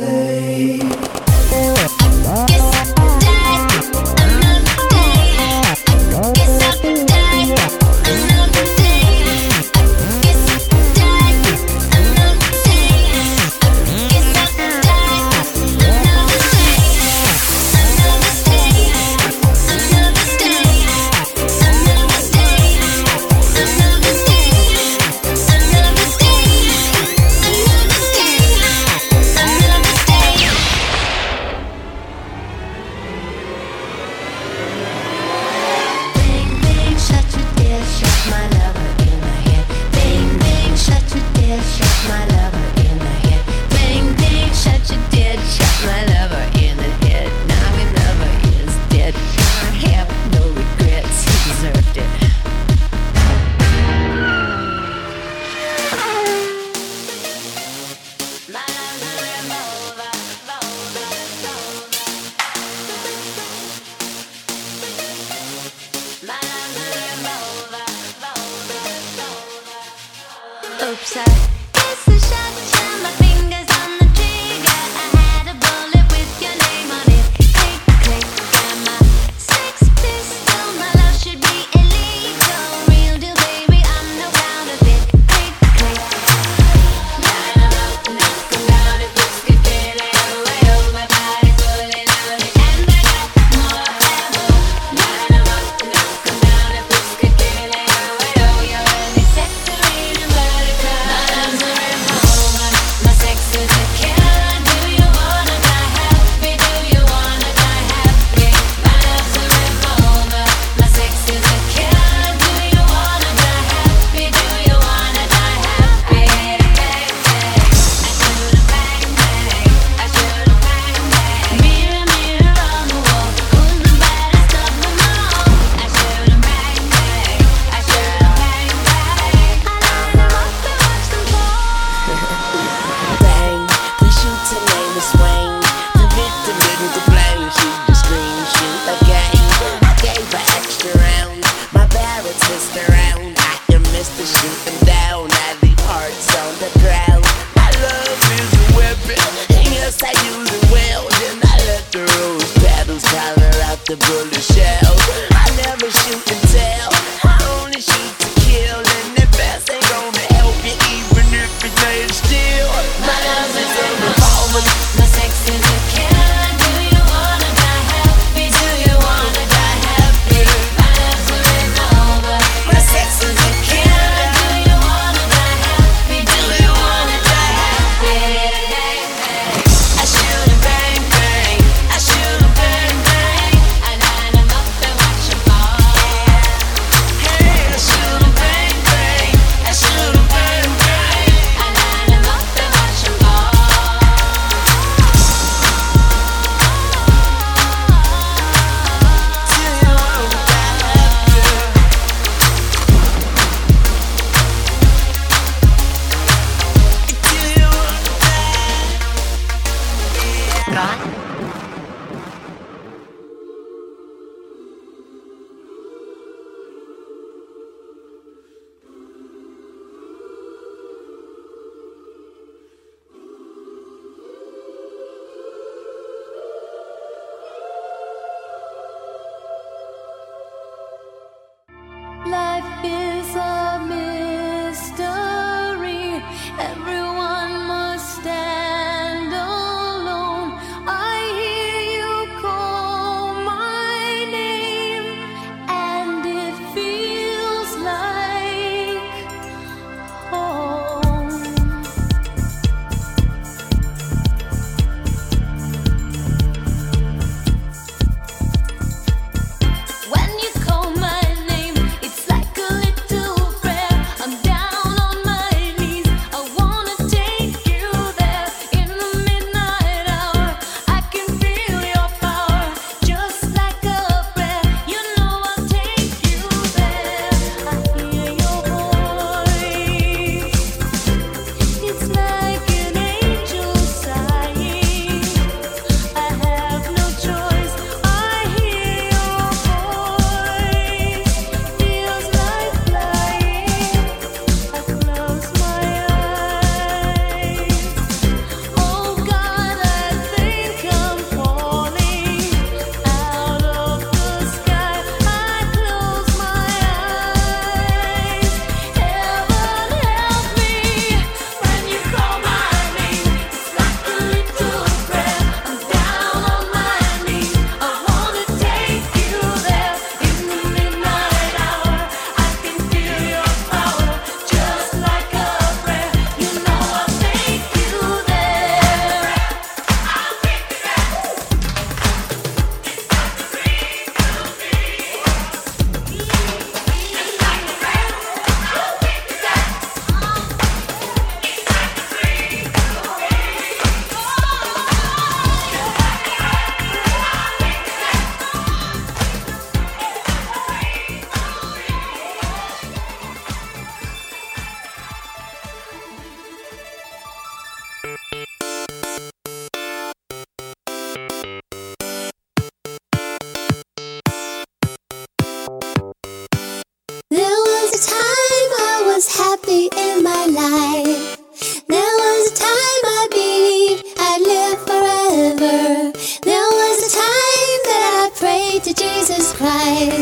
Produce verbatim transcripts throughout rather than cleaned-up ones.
day. Oops, I guess I shot you. My fingers on the trigger. I had a bullet with your name on it. Click, click, and my sex pistol. My love should be illegal. Real deal, baby, I'm no counterfeit. Click, click. Line 'em up, knock 'em down. If this could get away, oh, my body's pulling on it. And I got more ammo. Line 'em up, knock 'em down. If this could get away, oh, you're an accessory to murder. My love's a revolver, my sex is a killer. Do you wanna die happy? Do you wanna die happy? My love's a revolver, my sex is a killer. Do you wanna die happy? Do you wanna die happy? Bang, bang, I should've bang, bang, I should've bang, bang. Mirror, mirror on the wall, who's the baddest of them all? I should've bang, bang, I should've bang, bang. I line 'em up and watch them fall. Bang, the shooter name is Wayne. The victim didn't complain, she just screamed, shoot again. I gave her extra rounds, my barrel twist around. I am Mister Shooting Down, I leave hearts on the ground. My love is a weapon, and yes I use it well. Then I let the rose petals color out the bullet shell. I never shoot and tell, I only shoot to kill. And that fast ain't gonna help you even if it's made of steel. My love is a revolver. My sex is a killer. Do you wanna die happy? Do you wanna die happy? My love's a revolver. My sex is a killer. Do you wanna die happy? Do you wanna die happy? Bang, bang. I should've bang, bang. I should've bang, bang. I line 'em up and watch 'em fall. Hey, I should've bang bang. I should've bang bang. I line 'em up and watch 'em fall. Do you wanna die happy? Do you wanna die? Right? Life is a mystery. Everyone must stand alone. I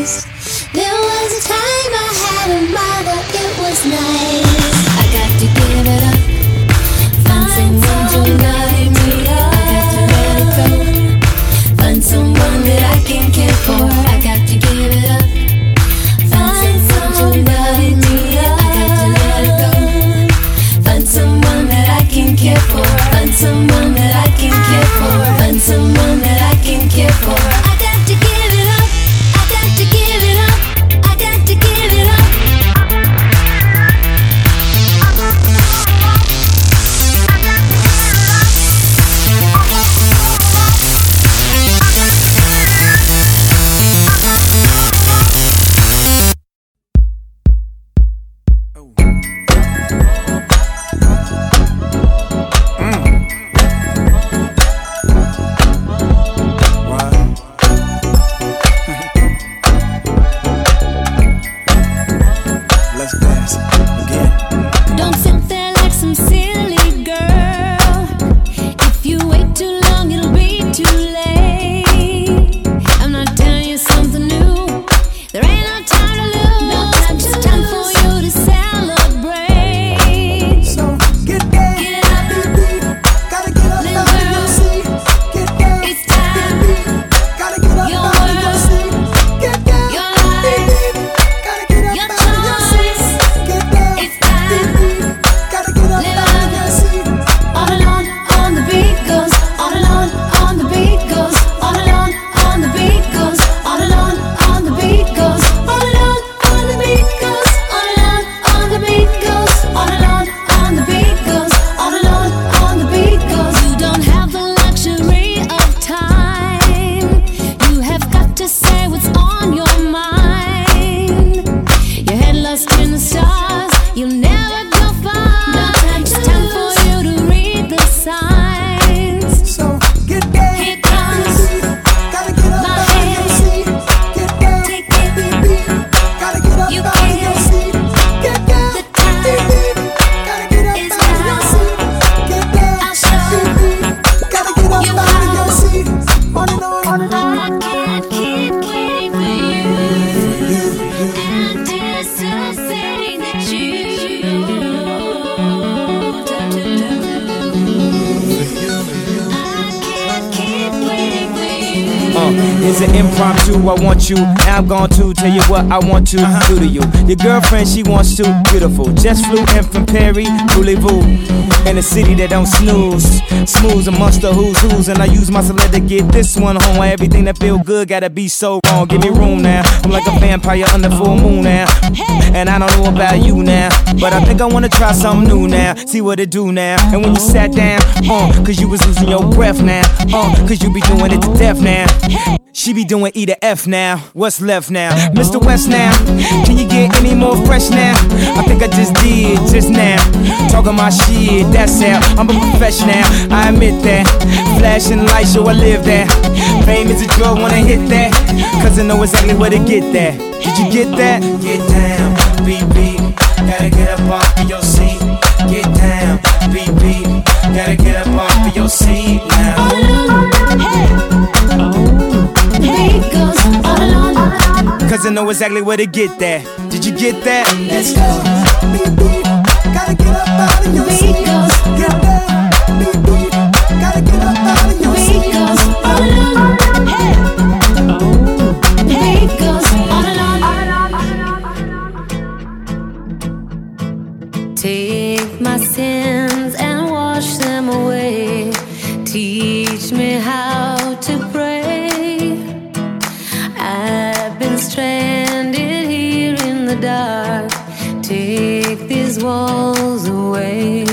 nice. There was a time I had a mother, it was nice. I got to give it up. Find someone to love me. I got to let it go. Find someone that I can care for. I got to give it up. Find someone to love me. I got to let it go. Find someone that I can care for. Find someone that I can care for. Find someone that I can care for. I got to give it up. I got to give it up. I got to give it up. Don't sit there like some silly girl. If you wait too long, it'll be too late. I'm not telling you something new. There ain't no time to lose. No time, just time for you to celebrate. So get down, Get up, baby. Gotta get up little out of your girl. seat. Get down, It's time. baby. Gotta get up Your out of your world. seat. Get down, Your life. baby. Gotta get up Your out of your seat. choice. Get down, It's time. baby. Gotta get up Live out of your seat. On and on, on the beat goes. On and on, on the beat goes. On and on, on the beat goes. On and on, on the beat goes. On and on, on the beat goes. On and on, on the beat goes. On and on, on the beat goes. On and on, on the beat goes. You don't have the luxury of time. You have got to say what's on your mind. Your head lost in the stars. You'll never go far. It's time for you to read the signs. So get down, Here comes baby. Gotta get up my out of your hand. seat. Get down, Take it. baby. Gotta get up You out of can. your seat. Get down, The time baby. Gotta get up is out of your now. seat. Get down, I'll show baby. Gotta get up you out of your how. seat. On and on, on and on. I can't keep waiting for you. Anticipating that you I can't keep waiting for you. Uh, it's an impromptu, I want you. Now I'm going to tell you what I want to do to you. Your girlfriend, she wants to. Beautiful. Just flew in from Perry, Voulez-vous. In a city that don't snooze. Smooth amongst the who's who's. And I use my celeb to get this one home. Why everything that feel good gotta be so wrong. Give me room now. I'm like a vampire under full moon now. And I don't know about you now. But I think I wanna try something new now. See what it do now. And when you sat down, uh, cause you was losing your breath now. Uh, cause you be doing it to death now. She be doing E to F now. What's left now? Mister West now. Can you get any more fresh now? I think I just did just now. Talking my shit, that's how I'm a professional. I admit that. Flashing lights, so I live that. Fame is a drug, wanna hit that. Cause I know exactly where to get that. Did you get that? Get down, B B. Gotta get up off of your seat. Get down, B B. Gotta get up off of your seat now. The beat goes on and on. Cause I know exactly where to get that. Did you get that? Let's go, baby. Gotta get up out of your The seat. beat goes. Get down, baby. Gotta get up out of The your beat seat. goes on and on. The beat goes on and on. Take my sins and wash them away. Teach me how to pray. I've been stranded here in the dark. Take these walls away.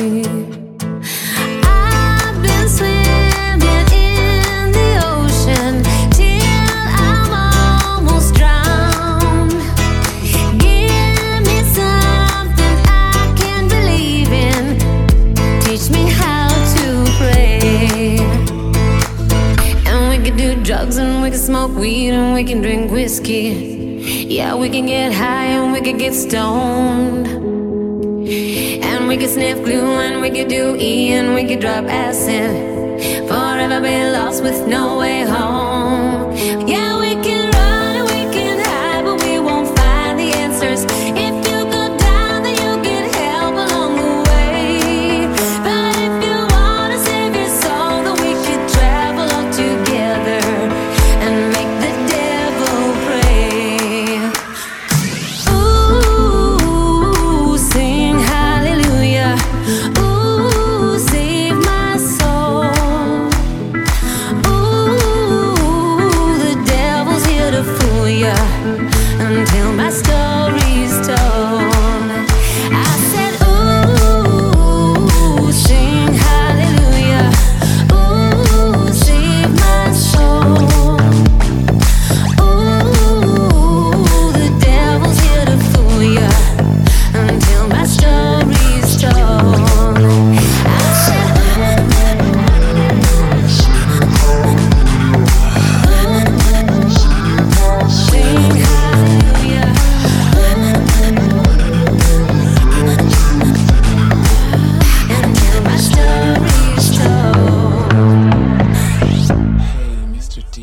I've been swimming in the ocean till I'm almost drowned. Give me something I can believe in. Teach me how to pray. And we can do drugs and we can smoke weed and we can drink whiskey. Yeah, we can get high and we can get stoned. And we can sniff glue and we can do E and we can drop acid. Forever be lost with no way home. Yeah, we can run and we can hide,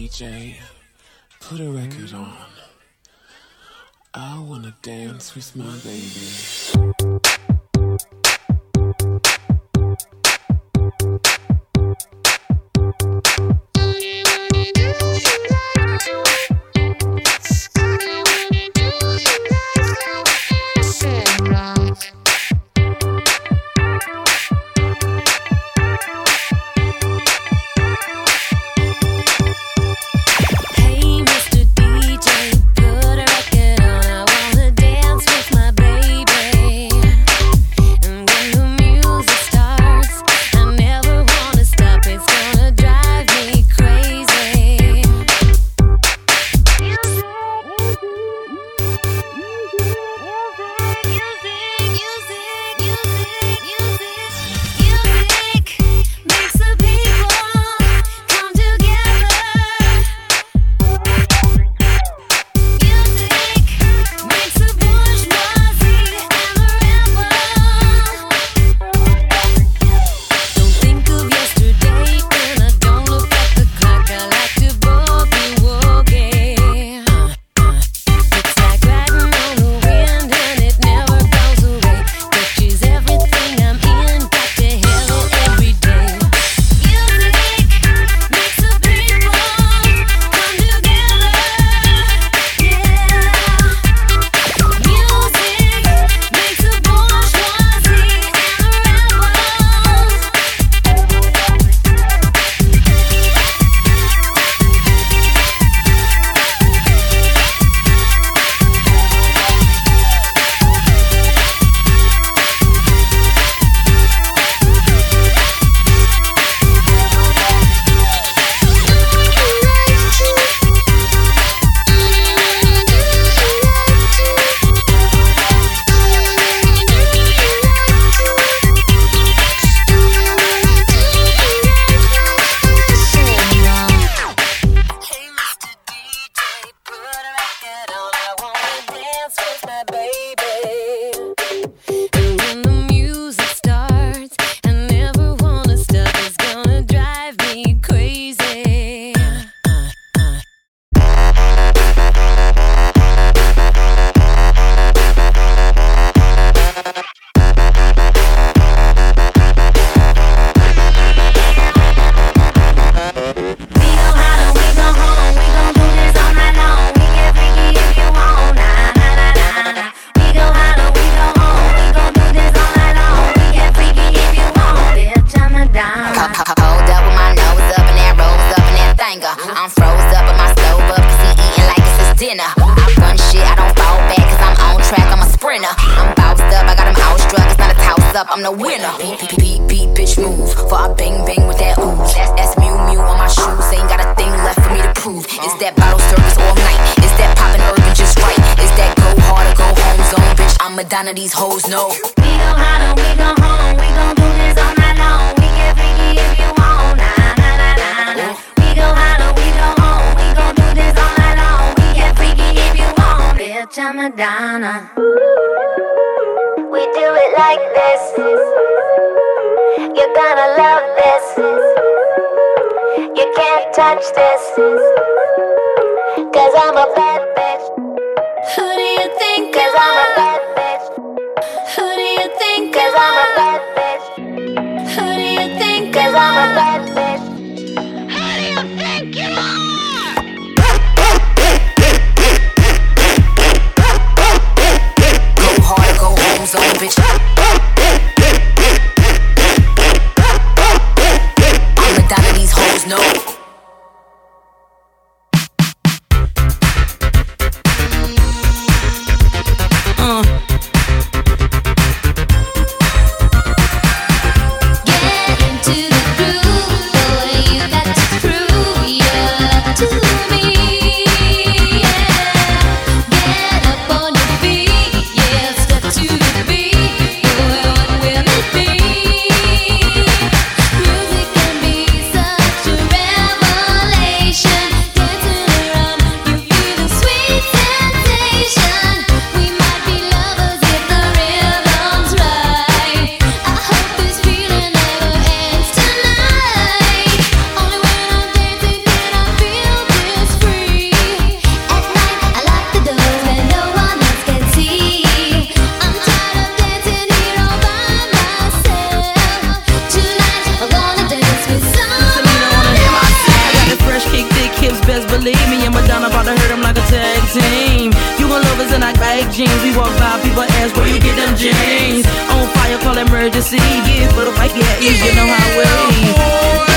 D J, put a record on. I wanna dance with my baby. I'm the winner. Beat, beat, beat, beat, bitch, move. For I bang, bang with that ooze. That's, that's Mew Mew on my shoes. Ain't got a thing left for me to prove. Is that bottle service all night? Is that poppin' urban just right? Is that go hard or go home zone? Bitch, I'm Madonna, these hoes know. We go hard or we go home. We gon' do this all night long. We get freaky if you want. Nah, nah, nah, nah, nah. We go hard or we go home. We gon' do this all night long. We get freaky if you want. Bitch, I'm Madonna. We do it like this. You're gonna love this. You can't touch this. Cause I'm a bad bitch. Who do you think? Cause I'm a bad bitch. Who do you think? Cause I'm a bad bitch. Who do you think? Cause I'm a bad bitch. Who do you think you are? Go hard, go home zone, bitch. I'm Madonna, these hoes know. Music can be such a rebel. I'm about to hurt them like a tag team. You gon' love us in our bag jeans. We walk by, people ask where you get them jeans. On fire, call emergency. Yeah, for the fight, yeah, easy, you know how we.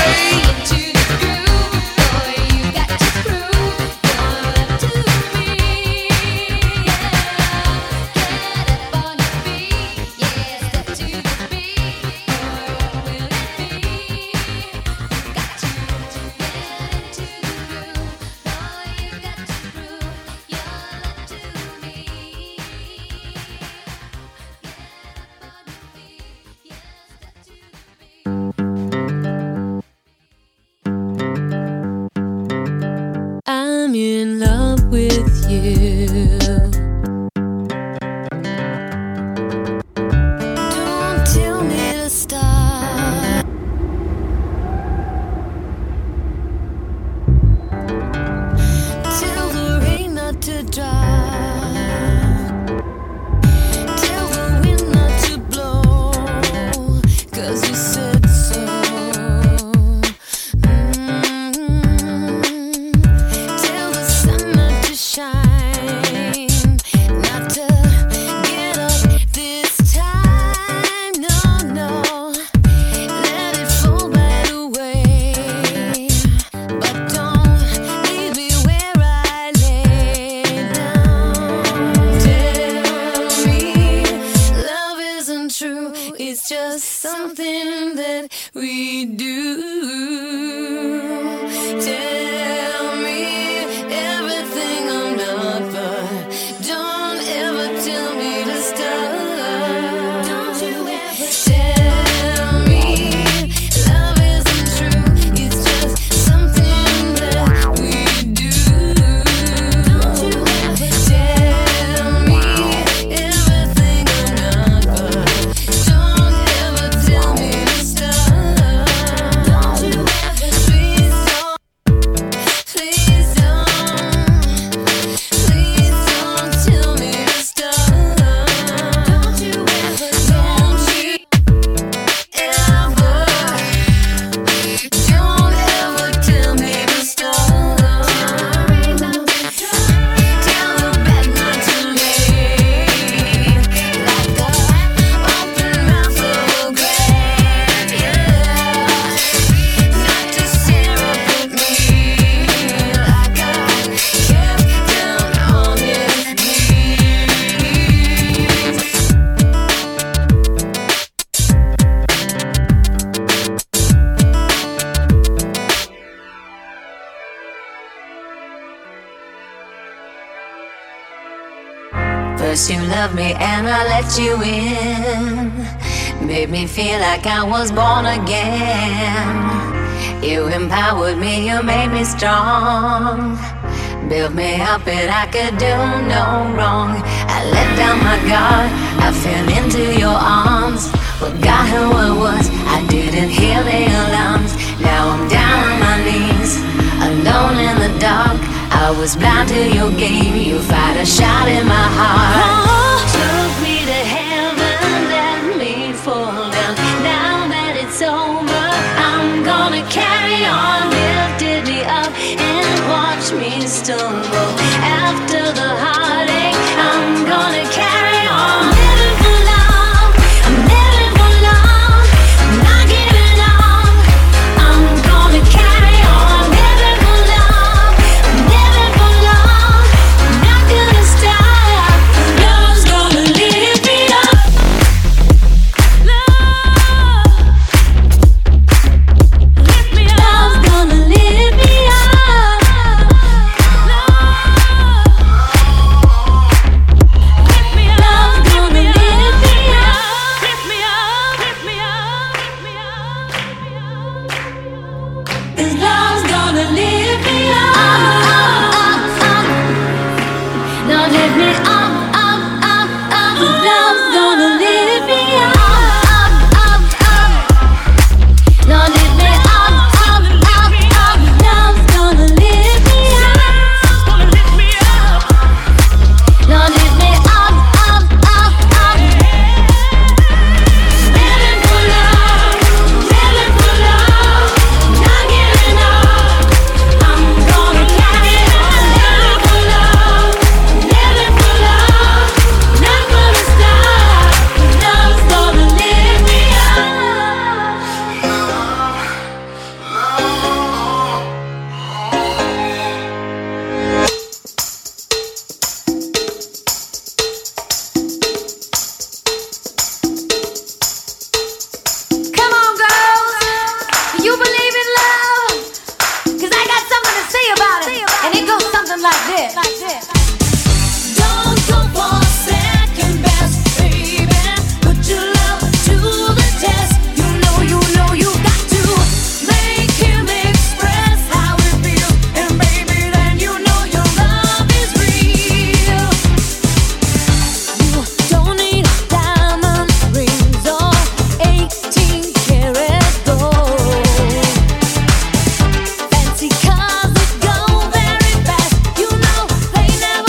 I'm in love with you. Don't tell me to stop. Tell the rain not to drop. Tell the wind not to blow. 'Cause you said so. It's just something that we do. Tell me everything I'm not, but don't ever tell me to stop. Don't you ever tell me love isn't true. It's just something that we do. Don't you ever tell me everything I'm not, but First you loved me and I let you in. Made me feel like I was born again. You empowered me, you made me strong. Built me up and I could do no wrong. I let down my guard, I fell into your arms. Forgot who I was, I didn't hear the alarms. Now I'm down on my knees, alone in the dark. I was blind to your game, you fired a shot in my heart. Oh. Took me to heaven, let me fall down. Now that it's over, I'm gonna carry on. Lifted me up and watch me stumble. After the heartache, I'm gonna carry on. Living for love, I'm living for love. I'm not giving up, I'm gonna carry on. Living for love, I'm living for love. I'm not gonna stop, love's gonna lift me up. Love, lift me up. Love's gonna lift me up. Love, got something to say about it, and it goes something like this. Don't go for second best, baby. Put your love to the test. You know, you know, you got to make him express how it feels, and baby, then you know your love is real. You don't need diamond rings or eighteen karat gold. Fancy cars that go very fast. You know they never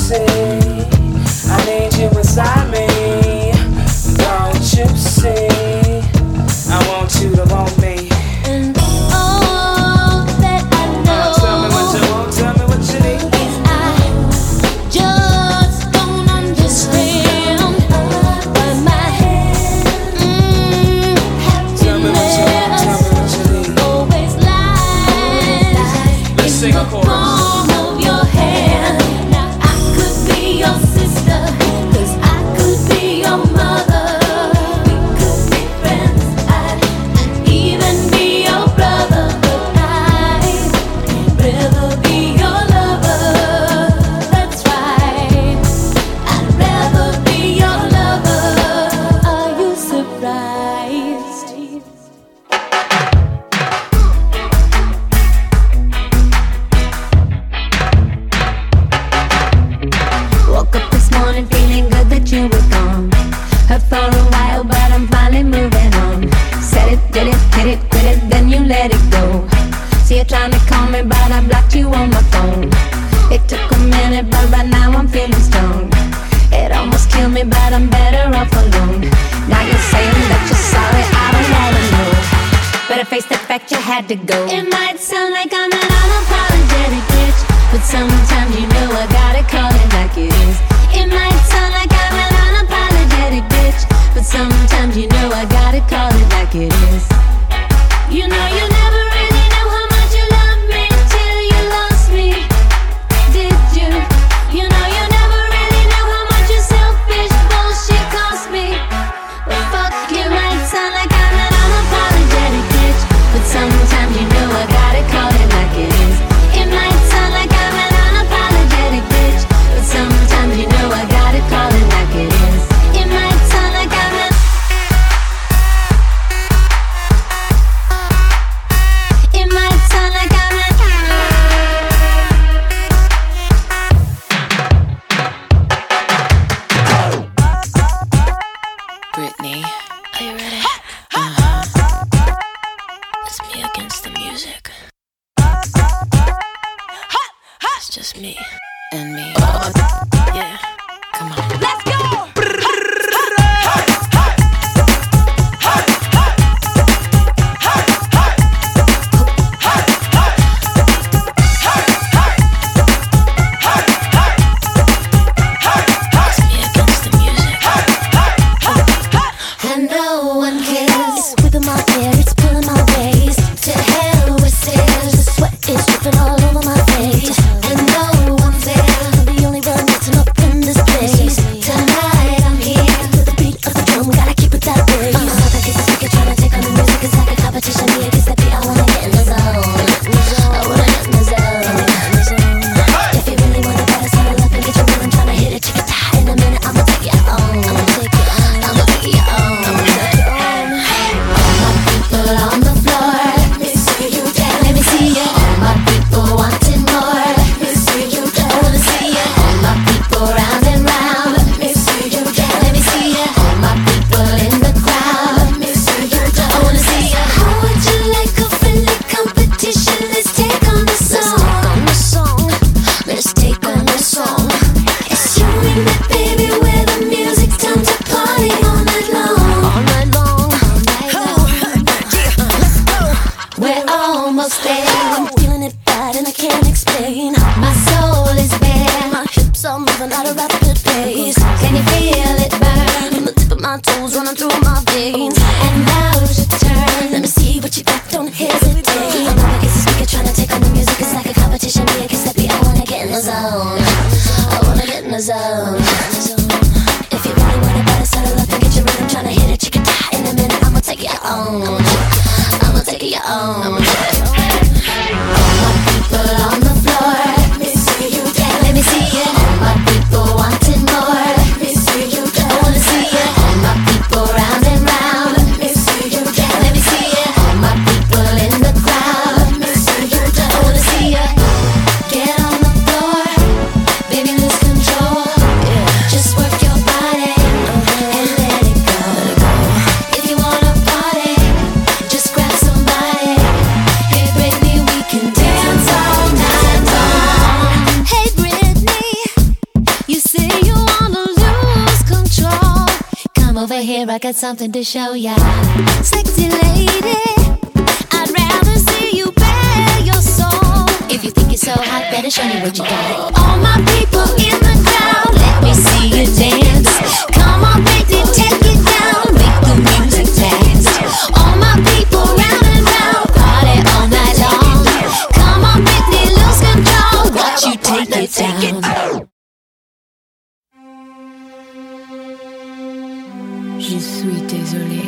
see? I need you inside me. Don't you see? I want you to want me. And all that I know. Uh, tell me what you want, tell me what you need. Is I just don't understand why my mm, Tell me what you want, tell me what you need. always lies Let's in sing a the chorus. palm of your hand. Now I could be your sister, 'cause I could be your mother. We could be friends, I'd even be your brother. But I'd rather be your lover. That's right, I'd rather be your lover. Are you surprised? Woke up this morning feeling good that you were gone. Hurt for a while, but I'm finally moving on. Said it, did it, hit it, quit it, then you let it go. See you trying to call me, but I blocked you on my phone. It took a minute, but right now I'm feeling strong. It almost killed me, but I'm better off alone. Now you're saying that you're sorry, I don't wanna know. Better face the fact you had to go. It might sound like I'm an unapologetic bitch, but sometimes you know I gotta call it like it is. It might sound like I'm an unapologetic bitch, but sometimes you know I gotta call it like it is. You know you never really knew how much you loved me till you lost me, did you? You know you never really knew how much your selfish bullshit cost me. Well, fuck, it might sound like I'm an unapologetic bitch, but sometimes you know I gotta call it like it is. It might sound like I'm an unapologetic bitch, but sometimes you know I gotta call it like it is. It might sound like I'm an It might sound like I'm an Brittany, are you ready? Uh-huh. It's me against the music. It's just me and me. Yeah, come on. Let's go! And no one cares. It's whipping my hair, it's pulling my waist. To hell with sales. The sweat is dripping all over my face. And no one's there. I'm the only one messing up in this place. Tonight I'm here with the beat of the drum. Gotta keep it that way. I'm not the kids speaker trying to take on the music. It's like a competition. Me against the beat. I wanna get in the zone. I wanna get in the zone. If you really wanna better settle up and get your rhythm, trying to hit it, chicken tie. In a minute, I'ma take it on. I'ma take it on. I'ma take it on. I'ma take it on. All my people on the floor, let me see you dance. Let me see you. All my people wanting more, let me see you dance. I wanna see you. All my people round and round, let me see you dance. Let me see you. All my people in the crowd, let me see you dance. I wanna see you. How would you like a friendly competition? Let's take on the song. Let's take on the song. It's you and me, baby, where the music's time to party all night long. All night long. All night long. Let's go. We're almost there. I'm feeling it bad and I can't explain. My soul is bare. My hips are moving at a rapid pace. Can you feel it burn? From the tip of my toes running through my veins. And now's your turn. Let me see what you got. Don't hesitate. I'm up against the speaker trying to take on the music. It's like a competition. Me against the beat. I wanna get in the zone. I wanna get in the zone. If you really want it, better settle up and get your rhythm. Tryna hit it, chicken tie. In a minute, I'ma take it on. I'ma take it on. All my people on the floor, let me see you dance. Let me see you. All my people wanting more, let me see you dance. I wanna see you. All my people round and round, let me see you dance. Let me see you. All my people in the crowd, let me see you dance. I wanna see you. Get on the floor, baby, lose control. Just work your body and let it go. If you wanna party, just grab somebody. Hey baby, we can dance all night. over here, I got something to show ya. Sexy lady, I'd rather see you bare your soul. If you think you're so hot, better show me what you got. All my people in the crowd, let me see you dance. Come on, baby, take it down, make the music dance. All my people round and round, party all night long. Come on, Britney, lose control, watch you take it down. Je suis désolé,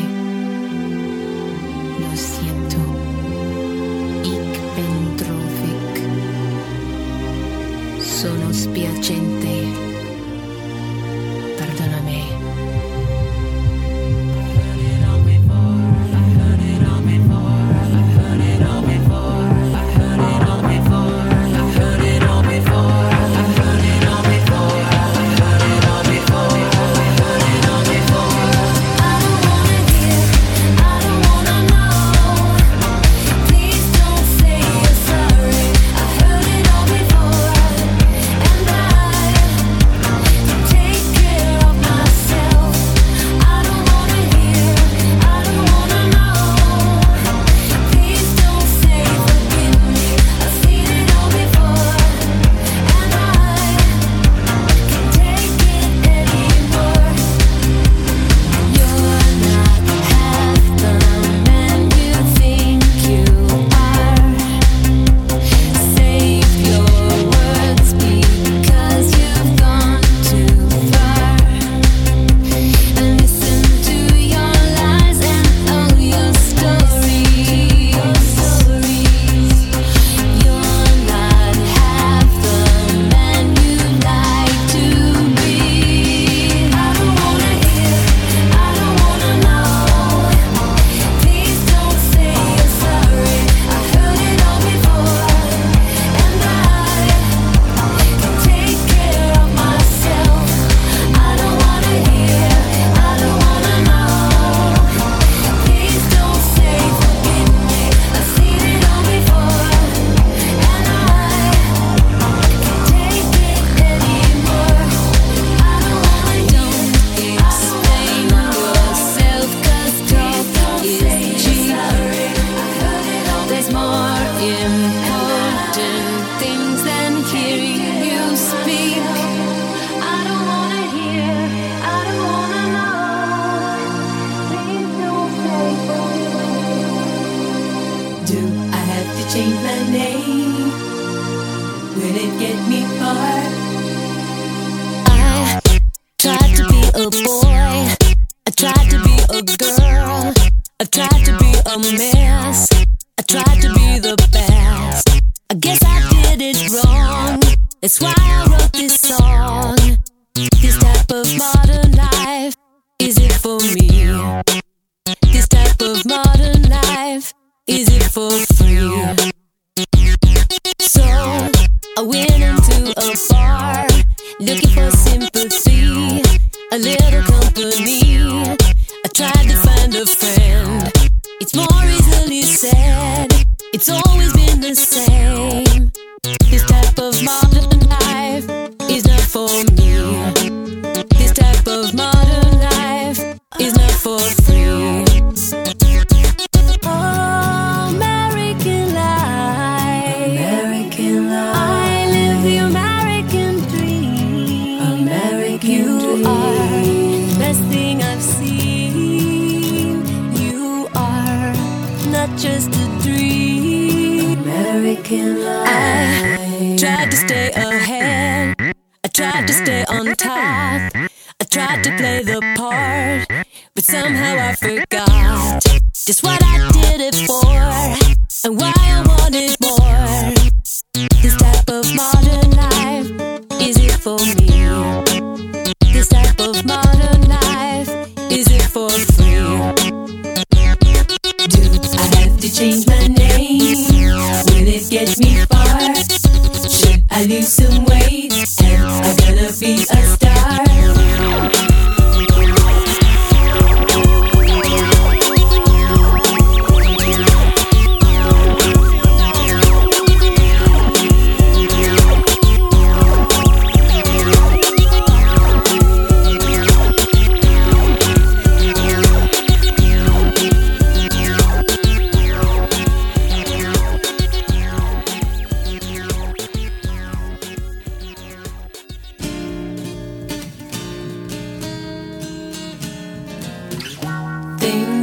lo siento, ich bin traurig, sono spiacente, perdonami.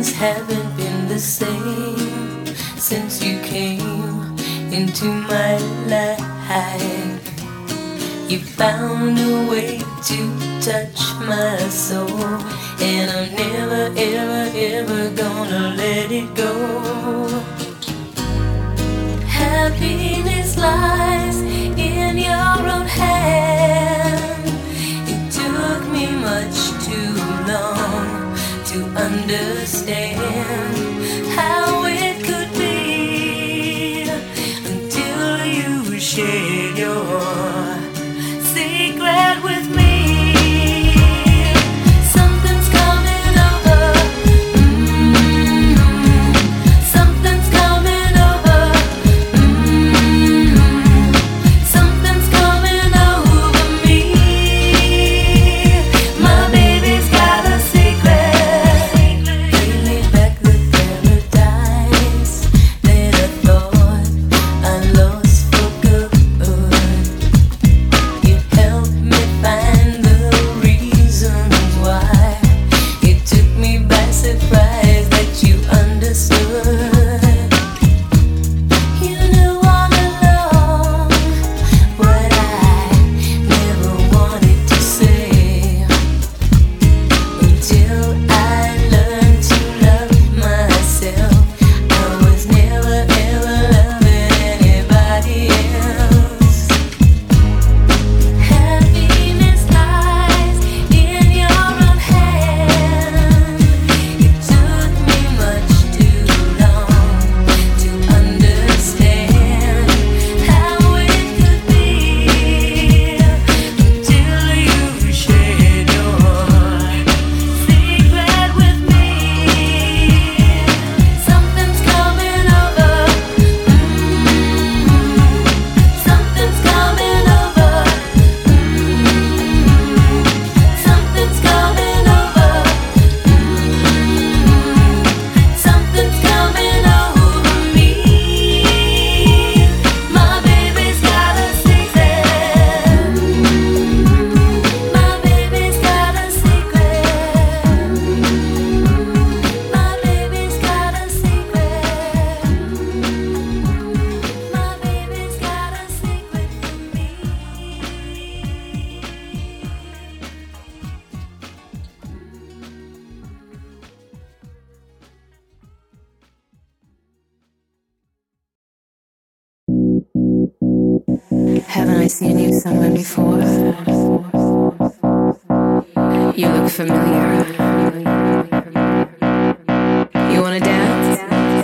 Things haven't been the same since you came into my life. You found a way to touch my soul, and I'm never, ever, ever gonna let it go. Happiness lies in your own hand. It took me much too long to understand how it could be until you shared your secret with me. Something's coming over. Mm-hmm. Something's coming over. Mm-hmm. Something's coming over me. My baby's got a secret. Bring me back the paradise that I thought I lost for good. You helped me find the reasons why. It took me by surprise that you understood. You knew all along what I never wanted to say, until I learned to love myself. I was never ever loving anybody else. Happiness lies in your own hand. It took me much too long to understand how it could be until you shared your secret with me. Something's coming over. Mm-hmm. Something's coming over. Something's coming over. Something's coming over me. My baby's got a secret. My baby's got a secret. My baby's got a secret. My baby's got a secret for me. Haven't I seen you somewhere before? You look familiar. You wanna dance?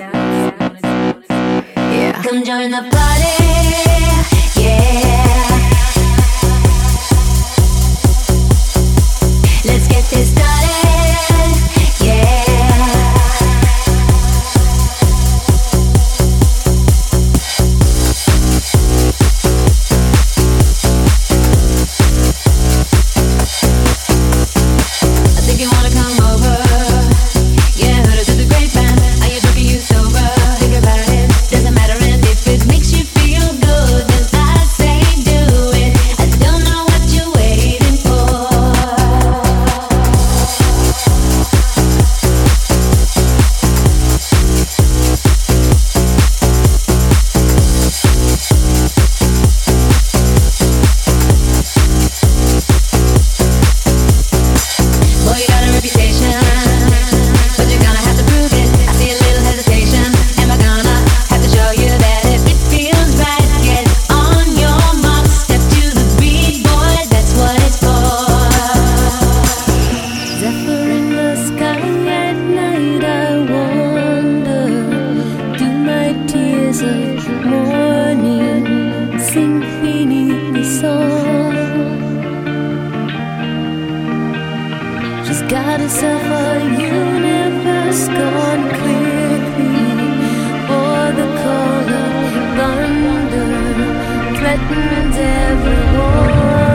Yeah. Come join the party, yeah. Let's get this started, yeah. I think you wanna come over. Yeah, heard it through the grapevine. Are you drunk or you sober? Think about it, doesn't matter, and if it makes you feel good, then I say do it. I don't know what you're waiting for. Boy, you got a reputation, but you're gonna have to prove it. I see a little hesitation. Am I gonna have to show you that if it feels right, get on your mark, step to the beat, boy, that's what it's for. Zephyr in the sky at night, I wonder, do my tears of morning sink beneath the song? She's got herself a universe gone quickly, for the call of thunder threatens everyone.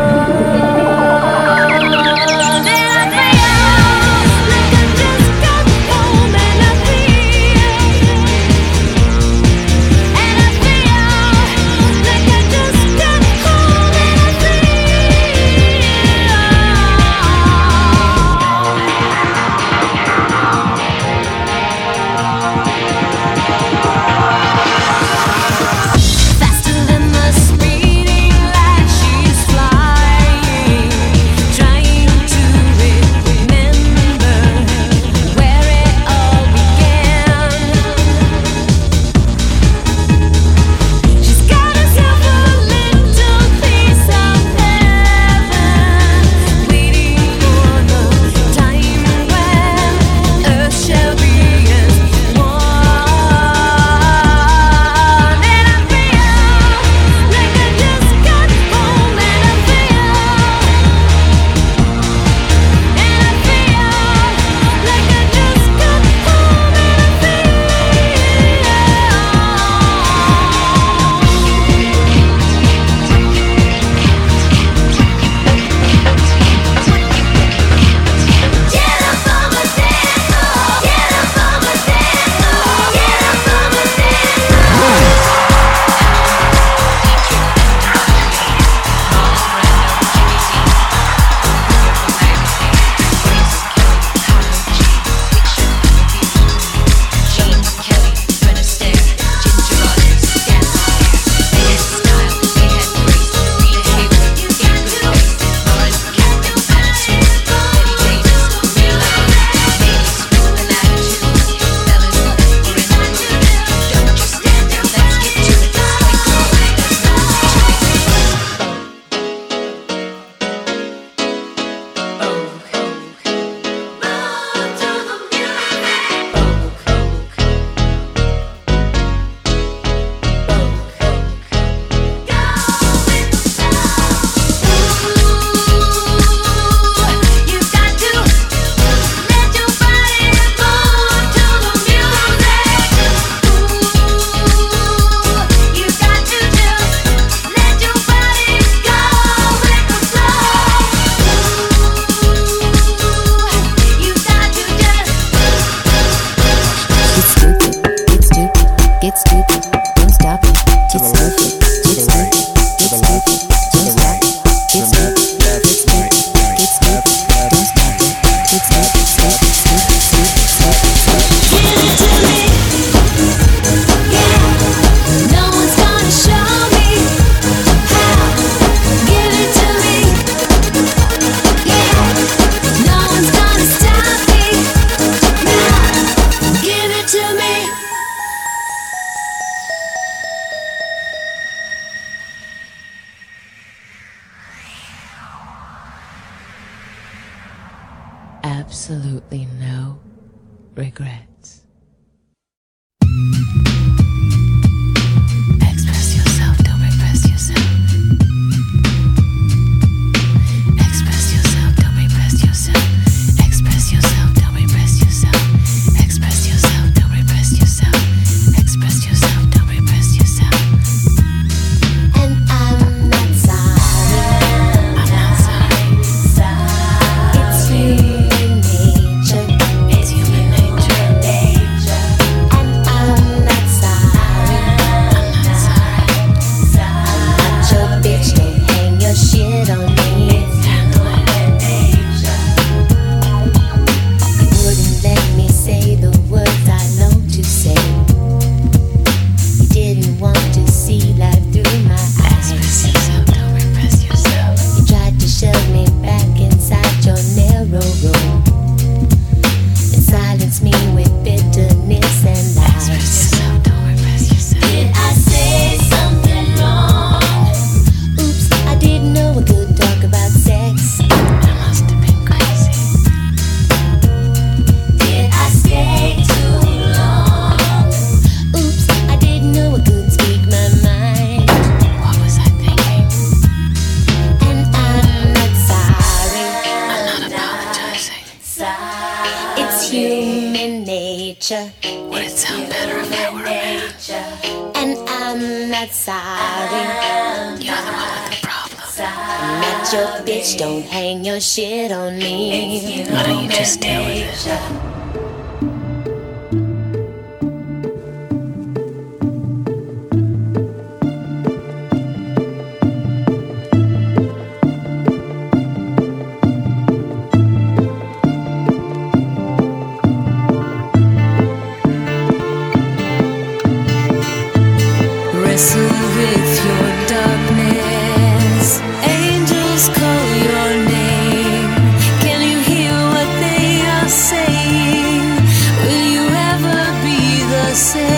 Then I feel like I just got home, and I feel, and I feel like I just got home, and I feel. absolutely no regrets. Express yourself, don't repress yourself. Express yourself, don't repress yourself. Express yourself, don't repress yourself. Express yourself, don't repress yourself. Express yourself, don't repress yourself. And I'm not sorry. I'm not sorry. It's human nature. It's human nature. And I'm not sorry. I'm not sorry. I'm not your bitch. Don't hang your shit on me. You wouldn't let me say the words I know to say. You didn't want to see life through my eyes. Express yourself, don't repress yourself. You tried to shove me back inside your narrow road and silence me with bitterness and lies. Express yourself, don't repress yourself. Did I say something wrong? Oops, I didn't know I could talk about sex. I must have been crazy. Did I stay too long? Oops, I didn't know I could speak my mind. What was I thinking? And I'm not sorry. I'm not apologizing. It's human nature. Would it sound better if I were a man? And I'm not sorry. You're the one with the problem. I'm not your bitch. Don't hang your shit on me. Why don't you just deal with it? Wrestle with your darkness. Angels call your name. Can you hear what they are saying? Will you ever be the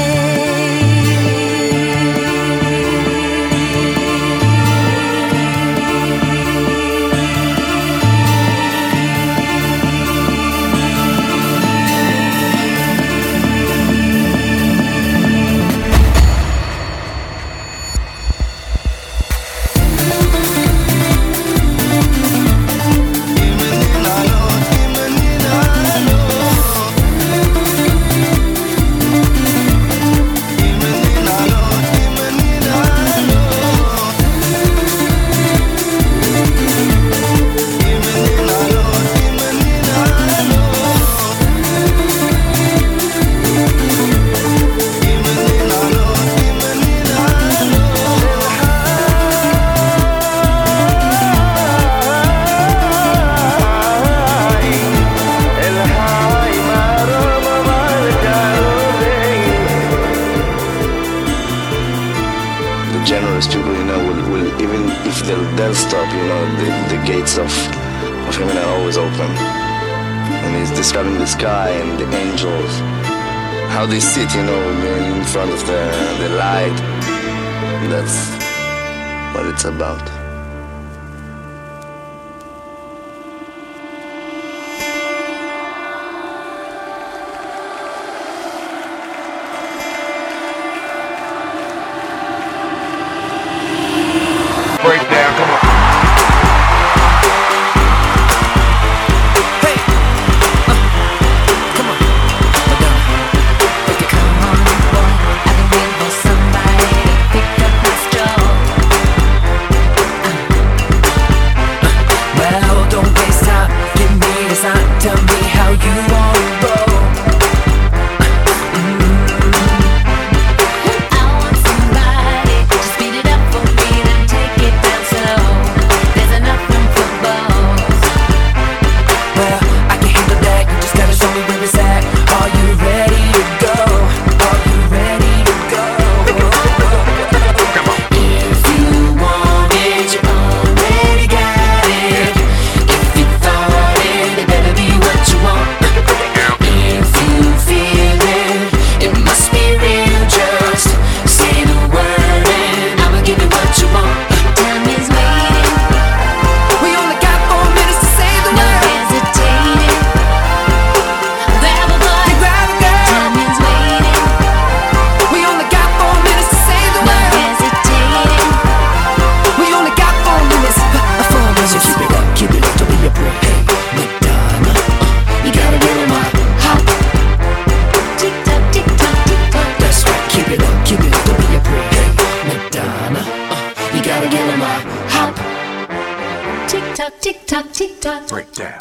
generous people, you know, will, will even if they'll, they'll stop, you know, the, the gates of, of heaven are always open. And he's describing the sky and the angels, how they sit, you know, in front of the, the light. That's what it's about. Breakdown, come on. Hey, uh, come on, Madonna. Okay, come on, boy. I've been waiting for somebody to pick up my straw. tock, tick tock, tick tock. Break down.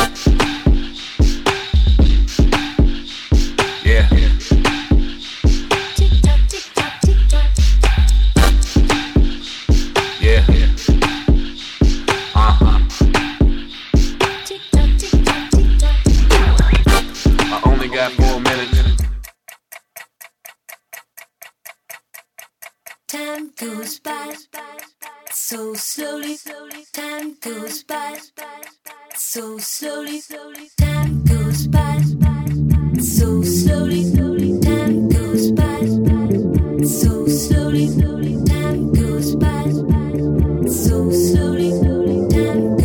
Yeah. Tick tock, tick tock, tick tock. Yeah. Uh-huh. Tick tock, tick tock, tick tock. I only got four minutes. Time goes by so slowly. Time goes by so slowly. Time goes by so slowly. Time goes by so slowly. Time goes by so slowly. Time